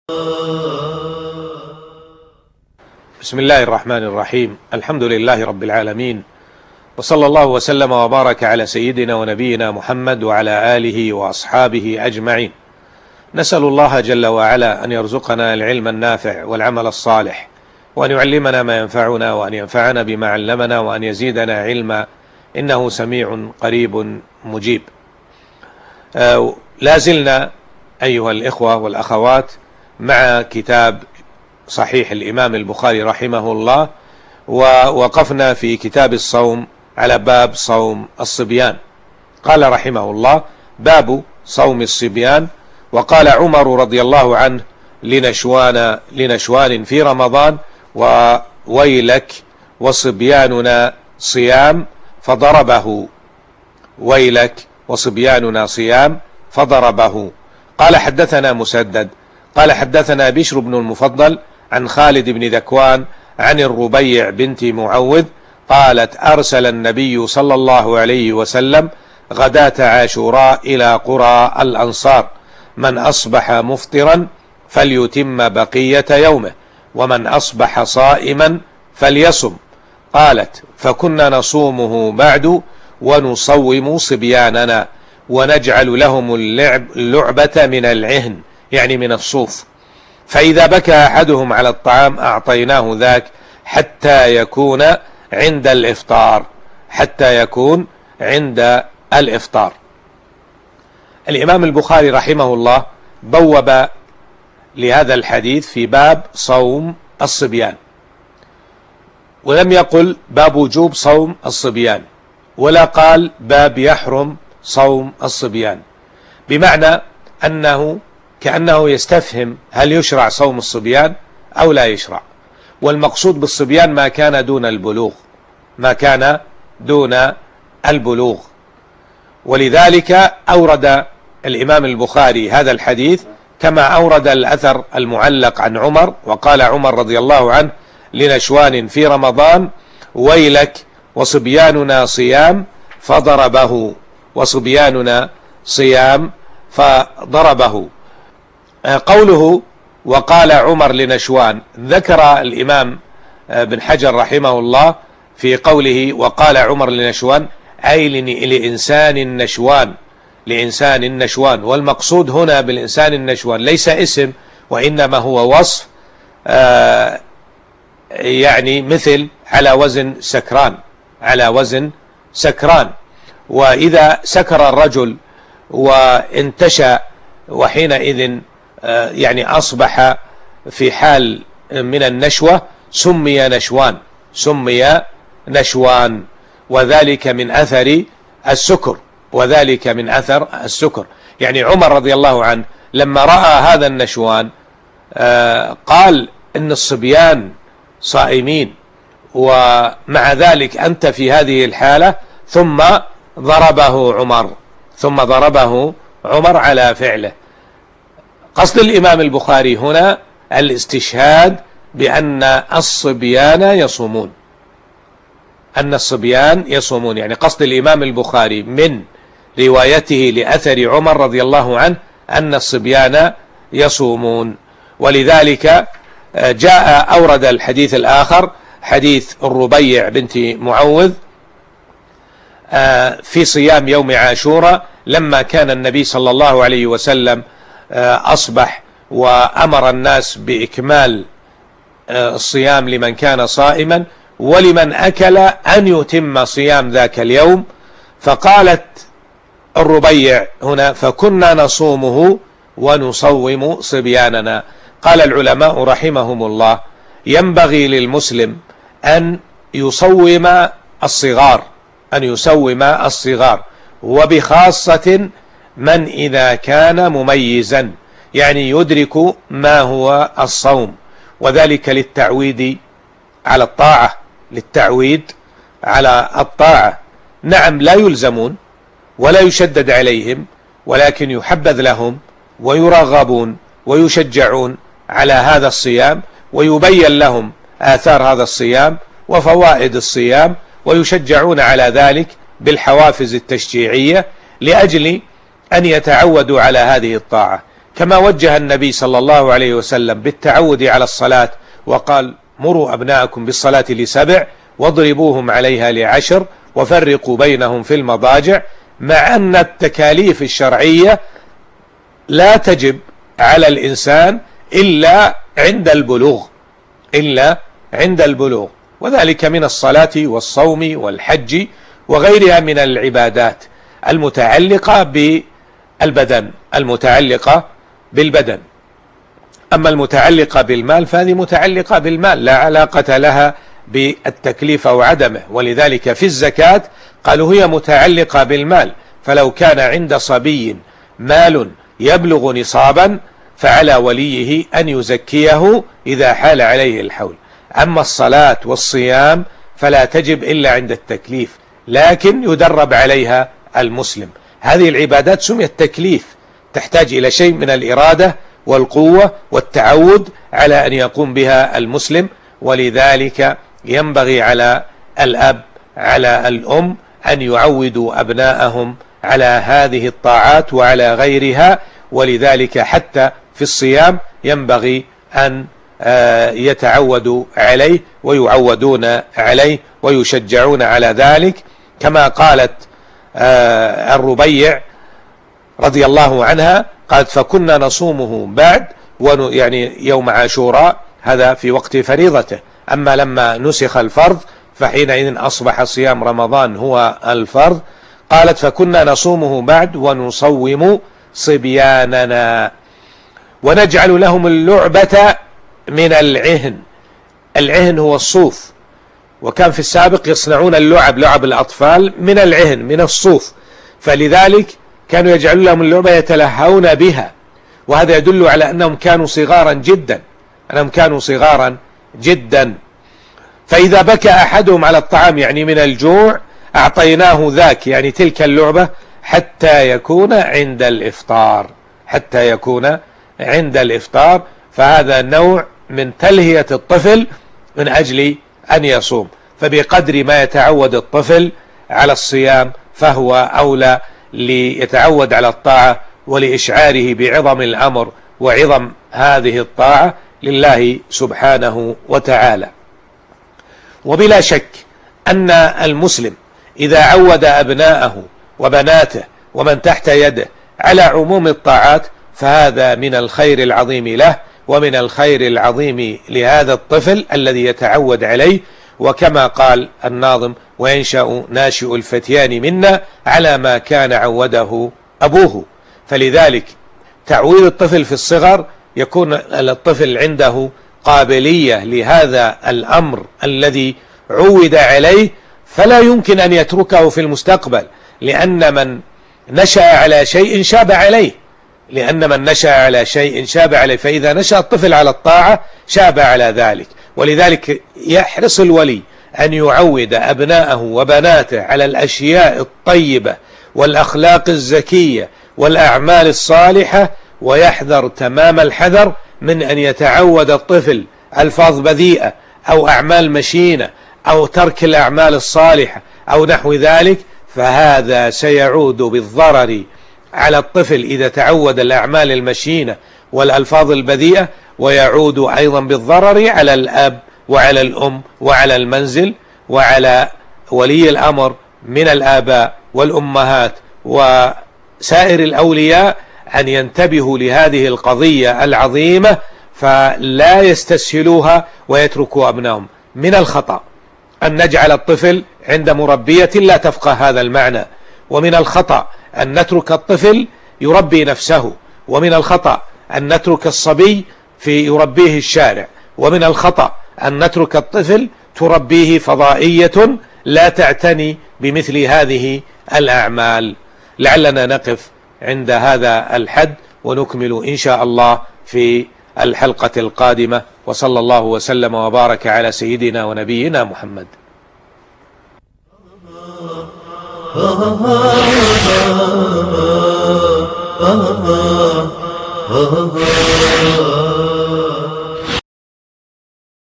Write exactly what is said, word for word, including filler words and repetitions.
بسم الله الرحمن الرحيم. الحمد لله رب العالمين، وصلى الله وسلم وبارك على سيدنا ونبينا محمد وعلى آله وأصحابه أجمعين. نسأل الله جل وعلا أن يرزقنا العلم النافع والعمل الصالح، وأن يعلمنا ما ينفعنا، وأن ينفعنا بما علمنا، وأن يزيدنا علما، إنه سميع قريب مجيب. آه لا زلنا أيها الإخوة والأخوات مع كتاب صحيح الإمام البخاري رحمه الله، ووقفنا في كتاب الصوم على باب صوم الصبيان. قال رحمه الله: باب صوم الصبيان. وقال عمر رضي الله عنه لنشوان لنشوان في رمضان: وويلك وصبياننا صيام فضربه. ويلك وصبياننا صيام فضربه. قال: حدثنا مسدد قال: حدثنا بشر بن المفضل عن خالد بن ذكوان عن الربيع بنت معوذ قالت: أرسل النبي صلى الله عليه وسلم غداة عاشوراء إلى قرى الأنصار: من أصبح مفطرا فليتم بقية يومه، ومن أصبح صائما فليصم. قالت: فكنا نصومه بعد ونصوم صبياننا، ونجعل لهم اللعب اللعبة من العهن، يعني من الصوف، فإذا بكى أحدهم على الطعام أعطيناه ذاك حتى يكون عند الإفطار حتى يكون عند الإفطار. الإمام البخاري رحمه الله بوب لهذا الحديث في باب صوم الصبيان، ولم يقل باب وجوب صوم الصبيان، ولا قال باب يحرم صوم الصبيان، بمعنى أنه كأنه يستفهم هل يشرع صوم الصبيان أو لا يشرع. والمقصود بالصبيان ما كان دون البلوغ ما كان دون البلوغ ولذلك أورد الإمام البخاري هذا الحديث كما أورد الأثر المعلق عن عمر. وقال عمر رضي الله عنه لنشوان في رمضان: ويلك وصبياننا صيام فضربه. وصبياننا صيام فضربه. قوله وقال عمر لنشوان، ذكر الإمام بن حجر رحمه الله في قوله وقال عمر لنشوان أي لإنسان النشوان لإنسان النشوان والمقصود هنا بالإنسان النشوان ليس اسم، وإنما هو وصف، آه يعني مثل على وزن سكران على وزن سكران. وإذا سكر الرجل وانتشى وحينئذ يعني أصبح في حال من النشوة سمي نشوان سمي نشوان وذلك من أثر السكر وذلك من أثر السكر. يعني عمر رضي الله عنه لما رأى هذا النشوان قال إن الصبيان صائمين، ومع ذلك أنت في هذه الحالة، ثم ضربه عمر ثم ضربه عمر على فعله. قصد الإمام البخاري هنا الاستشهاد بأن الصبيان يصومون أن الصبيان يصومون يعني قصد الإمام البخاري من روايته لأثر عمر رضي الله عنه أن الصبيان يصومون. ولذلك جاء أورد الحديث الآخر حديث الربيع بنت معوذ في صيام يوم عاشوراء لما كان النبي صلى الله عليه وسلم أصبح وأمر الناس بإكمال الصيام لمن كان صائما، ولمن أكل أن يتم صيام ذاك اليوم. فقالت الربيع هنا فكنا نصومه ونصوم صبياننا. قال العلماء رحمهم الله ينبغي للمسلم أن يصوم الصغار أن يصوم الصغار وبخاصة من إذا كان مميزا، يعني يدرك ما هو الصوم، وذلك للتعويد على الطاعة للتعويد على الطاعة. نعم لا يلزمون ولا يشدد عليهم، ولكن يحبذ لهم ويرغبون ويشجعون على هذا الصيام، ويبين لهم آثار هذا الصيام وفوائد الصيام، ويشجعون على ذلك بالحوافز التشجيعية لأجل أن يتعودوا على هذه الطاعة. كما وجه النبي صلى الله عليه وسلم بالتعود على الصلاة وقال: مروا أبناءكم بالصلاة لسبع واضربوهم عليها لعشر وفرقوا بينهم في المضاجع، مع أن التكاليف الشرعية لا تجب على الإنسان إلا عند البلوغ إلا عند البلوغ وذلك من الصلاة والصوم والحج وغيرها من العبادات المتعلقة بالبدن المتعلقة بالبدن أما المتعلقة بالمال فهذه متعلقة بالمال، لا علاقة لها بالتكليف أو عدمه. ولذلك في الزكاة قالوا هي متعلقة بالمال، فلو كان عند صبي مال يبلغ نصابا فعلى وليه أن يزكيه إذا حال عليه الحول. أما الصلاة والصيام فلا تجب إلا عند التكليف، لكن يدرب عليها المسلم. هذه العبادات سميت تكليف، تحتاج إلى شيء من الإرادة والقوة والتعود على أن يقوم بها المسلم. ولذلك ينبغي على الأب على الأم أن يعودوا أبناءهم على هذه الطاعات وعلى غيرها. ولذلك حتى في الصيام ينبغي أن يتعودوا عليه ويعودون عليه ويشجعون على ذلك، كما قالت الربيع رضي الله عنها قالت: فكنا نصومه بعد يعني يوم عاشوراء، هذا في وقت فريضته، أما لما نسخ الفرض فحينئذ أصبح صيام رمضان هو الفرض. قالت: فكنا نصومه بعد ونصوم صبياننا ونجعل لهم اللعبة من العهن. العهن هو الصوف، وكان في السابق يصنعون اللعب لعب الأطفال من العهن من الصوف، فلذلك كانوا يجعلون لهم اللعبة يتلهون بها، وهذا يدل على أنهم كانوا صغارا جدا أنهم كانوا صغارا جدا فإذا بكى أحدهم على الطعام يعني من الجوع أعطيناه ذاك يعني تلك اللعبة حتى يكون عند الإفطار حتى يكون عند الإفطار فهذا نوع من تلهية الطفل من أجل أن يصوم. فبقدر ما يتعود الطفل على الصيام فهو أولى ليتعود على الطاعة ولإشعاره بعظم الأمر وعظم هذه الطاعة لله سبحانه وتعالى. وبلا شك أن المسلم إذا عود أبناءه وبناته ومن تحت يده على عموم الطاعات فهذا من الخير العظيم له ومن الخير العظيم لهذا الطفل الذي يتعود عليه. وكما قال الناظم: وينشأ ناشئ الفتيان منا على ما كان عوده أبوه. فلذلك تعويد الطفل في الصغر يكون الطفل عنده قابلية لهذا الأمر الذي عود عليه، فلا يمكن أن يتركه في المستقبل، لأن من نشأ على شيء شاب عليه لأن من نشأ على شيء شاب عليه فإذا نشأ الطفل على الطاعة شاب على ذلك. ولذلك يحرص الولي أن يعود أبناءه وبناته على الأشياء الطيبة والأخلاق الزكية والأعمال الصالحة، ويحذر تمام الحذر من أن يتعود الطفل ألفاظ بذيئة أو أعمال مشينة أو ترك الأعمال الصالحة أو نحو ذلك، فهذا سيعود بالضرر على الطفل إذا تعود الأعمال المشينة والألفاظ البذيئة، ويعود أيضا بالضرر على الأب وعلى الأم وعلى المنزل وعلى ولي الأمر من الآباء والأمهات وسائر الأولياء أن ينتبهوا لهذه القضية العظيمة فلا يستسهلوها ويتركوا أبنائهم. من الخطأ أن نجعل الطفل عند مربية لا تفقه هذا المعنى، ومن الخطأ أن نترك الطفل يربي نفسه، ومن الخطأ أن نترك الصبي في يربيه الشارع، ومن الخطأ أن نترك الطفل تربيه فضائية لا تعتني بمثل هذه الأعمال. لعلنا نقف عند هذا الحد ونكمل إن شاء الله في الحلقة القادمة، وصلى الله وسلم وبارك على سيدنا ونبينا محمد.